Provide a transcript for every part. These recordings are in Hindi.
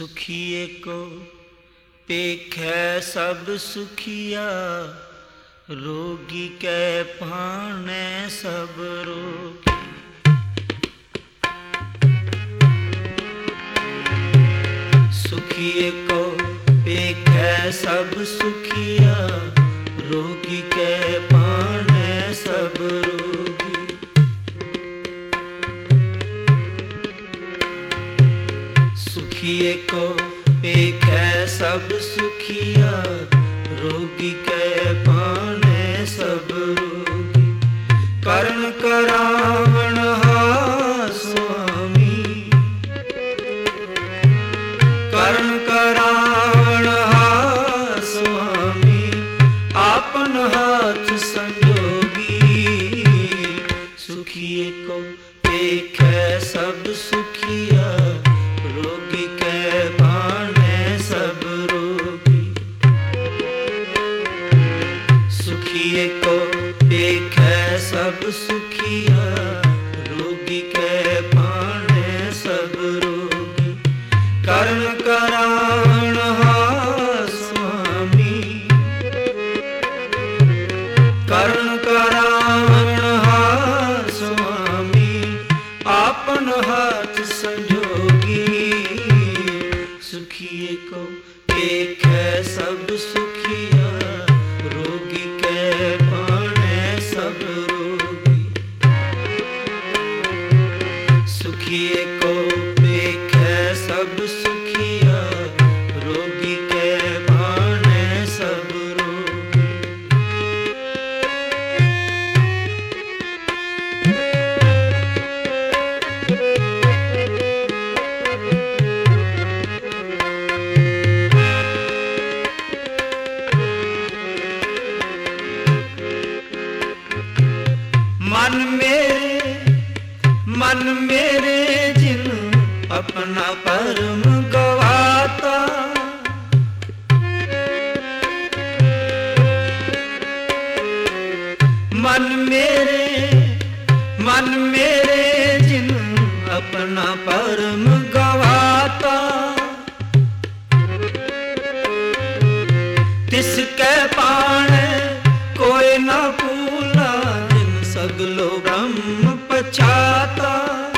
सुखिए को पेखै सब सुखिया, रोगी कै पाणै सब रोगी। सुखिए को पेखै सब सुखिया, रोगी कै पाणै सब रोगी। सुखिए को पेखै सब सुखिया, रोगी कै पाणै सब रोगी। करण करावण हा स्वामी, करण करावण हा स्वामी, आपन हाथ संजोगी। सुखिए को पेखै सब सुखिया, रोगी कै पाणै सब रोगी। सुखिए को पेखै सब सुखिया, रोगी कै पाणै सब रोगी। करण करावण हा स्वामी, करण करावण हा स्वामी, आपन हाथ संजोगी। सुखिए को पेखै सब सुखिया, रोगी कै पाणै सब रोगी। सुखिए को पेखै सब सुखिया, रोगी कै पाणै सब रोगी। मन मेरे जिन अपना परम गवाता, मन मेरे जिन अपना परम गवाता। तिसकै पाणै कोई न भूला, जिन सगलो ब्रह्म पछाता।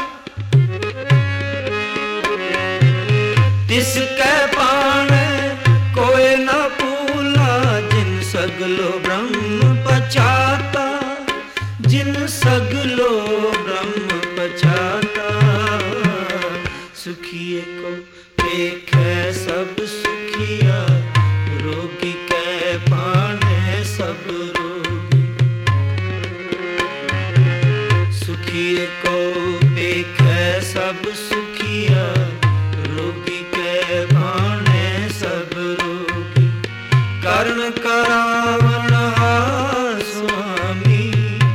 तिसकै पाणै कोई न भूला, जिन सगलो ब्रह्म पछाता, जिन सगलो ब्रह्म पछाता। सुखिए को पेखै सब सुखिया, रोगी कै पाणै सब रोगी। सुखिए को पेखै सब सुखिया, रोगी कै पाणै सब रोगी। करण करावण हा स्वामी,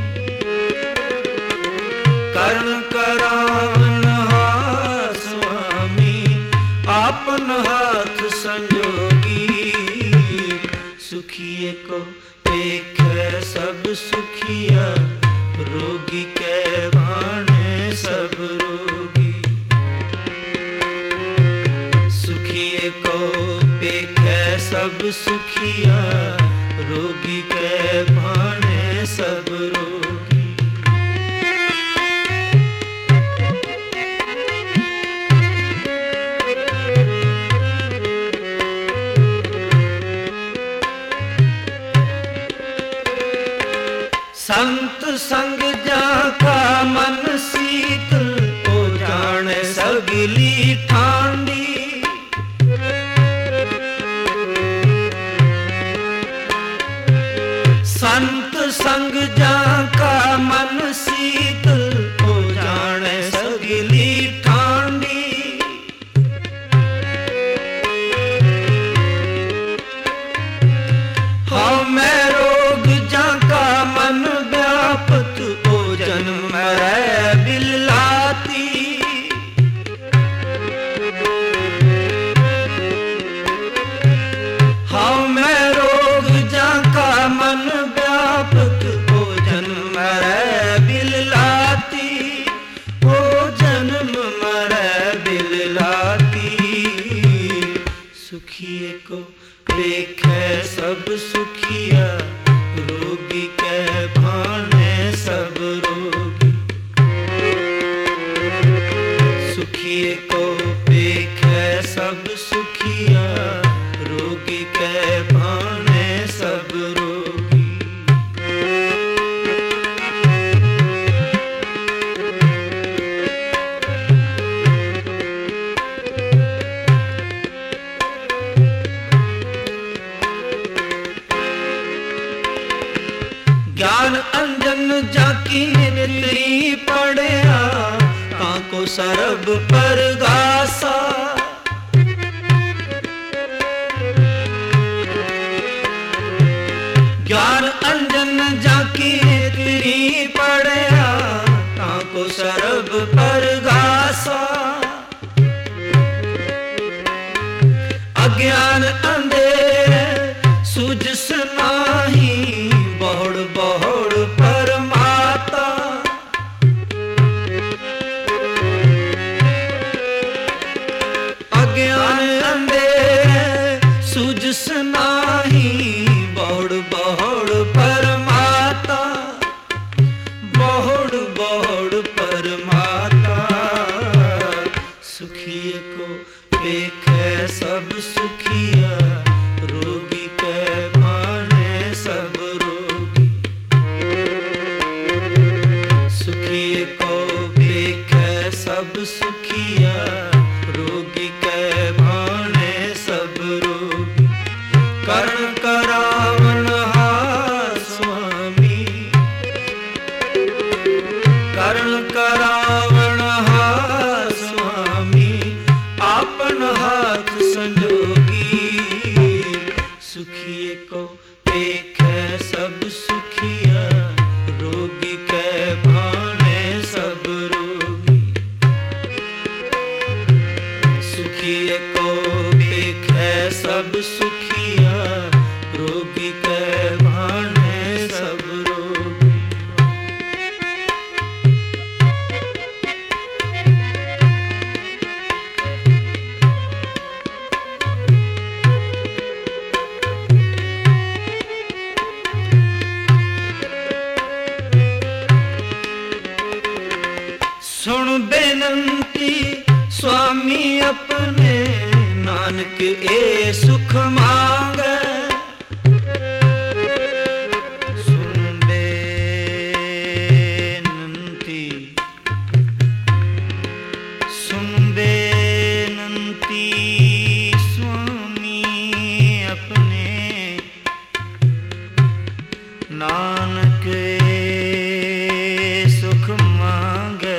करण करावण हा स्वामी, आपन हाथ संजोगी। सुखिए को पेखै सब सुखिया, रोगी कै पाणै सब रोगी। सुखिए को पेखै सब सुखिया, रोगी कै पाणै सब रोगी। संत संग जाका मन शीतल, ओ जाने सगली ठांडी। संत संग जाका मन शीतल, ओ जाने सगली ठांडी। हाँ मैं रोग जाका मन व्यापत, ओ जन्म मरै सुखिए को देखे सब सुखिया, रोगी के भाने सब रोगी। सुखिए को देखे सब सुखिया, रोगी के भाने सब रोगी। ज्ञान अंजन जाकी निरली पढ़िया, ताको सरब परगासा। ज्ञान अंजन जाकी निरली पढ़िया, ताको सरब परगासा। अज्ञान अंधेरे सूझस नाही, बहुड़ बहुड़ परमाता। अज्ञान अंधेरे सूझस नाही, बहुड़ बहुड़ परमाता। बहुड़ बहुड़ परमाता। सुखिए को देखे सब सुखिया, रोगी के भाने सब रोगी। सुखिए को देखे सब सुखिया, रोगी के भाने सब रोगी। कर्ण करावन हार स्वामी, कर्ण करावन हार स्वामी, आपन हाथ संजोगी। सुखिए को देखे सब सुखिया, रोगी के भाने सब रोगी। सुखिए को देखे सब सुखिया, रोगी के भाने सब रोगी। सुन बेनंती स्वामी अपने, नानक ए सुख मांगे। सुन बेनंती, सुन बेनंती स्वामी अपने, नानक ए सुख मांगे।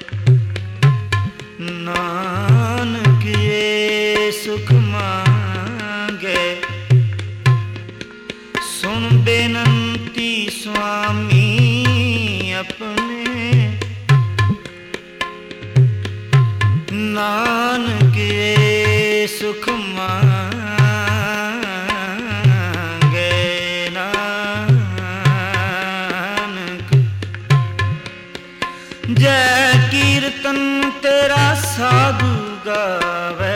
नानक ये सुख मांगे। सुन बेनंती स्वामी अपने, नानक ये सुख मांगे। नानक जय कीर्तन तेरा साधु गावे,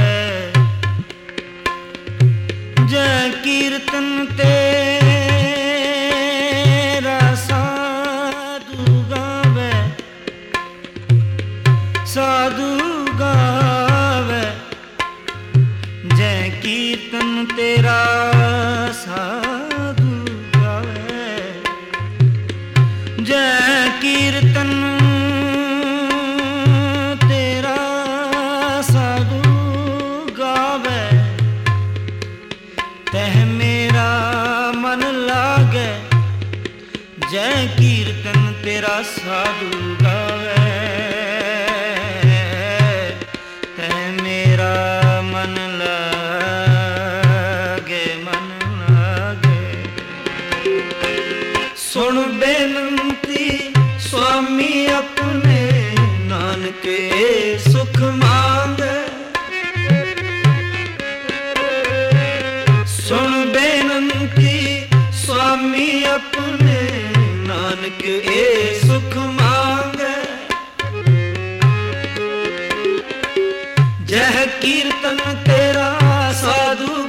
जय कीर्तन तेरा साधु गावे। साधु गावे, जय कीर्तन तेरा साधु गावे। जय कीर्तन जय कीर्तन तेरा साधु गावे। तै मेरा मन लागे, मन लागे। सुन बेनंती स्वामी अपने, नानक ए सुख मांगे। सुन बेनंती स्वामी अपने, नानक ए सुख मांगे। जय कीर्तन तेरा साधु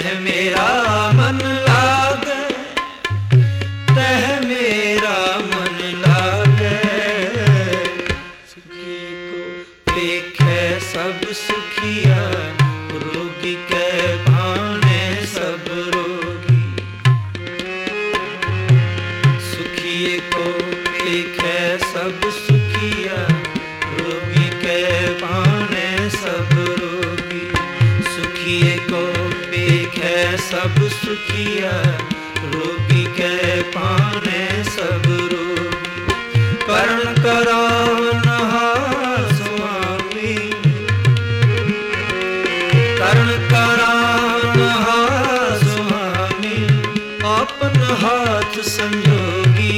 तह मेरा मन लागे, तह मेरा मन लागे। सुखी को देखे सब सुखिया, रोगी के भाने सब रोगी। सुखिए को देखे सब सुखिया, रोगी के भाने सब रोगी। सुखिए को देखे सब सुखिया, रोगी के पाने सब रोगी। कर्ण करावन हार स्वामी, कर्ण करावन हार स्वामी, अपन हाथ संजोगी।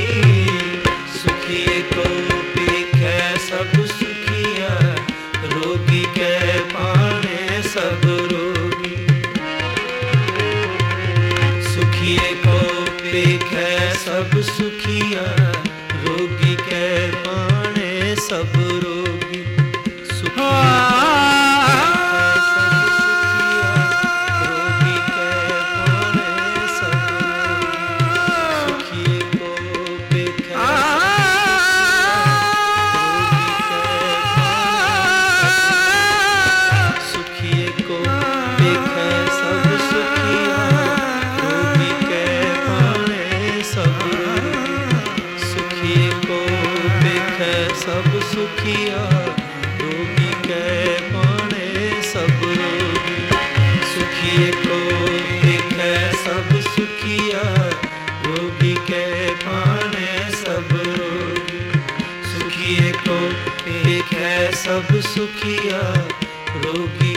सुखिए को देखे सब सुखिया, रोगी के पाने सब रोगी। सुखिए को देखे सब सुखिया, रोगी के पाने सब रोगी। सब सुखिया, रोगी के पाने सब रोगी। सुखिए को देखे सब सुखिया, रोगी के पाने सब रोगी। सुखिए को देखे सब सुखिया, रोगी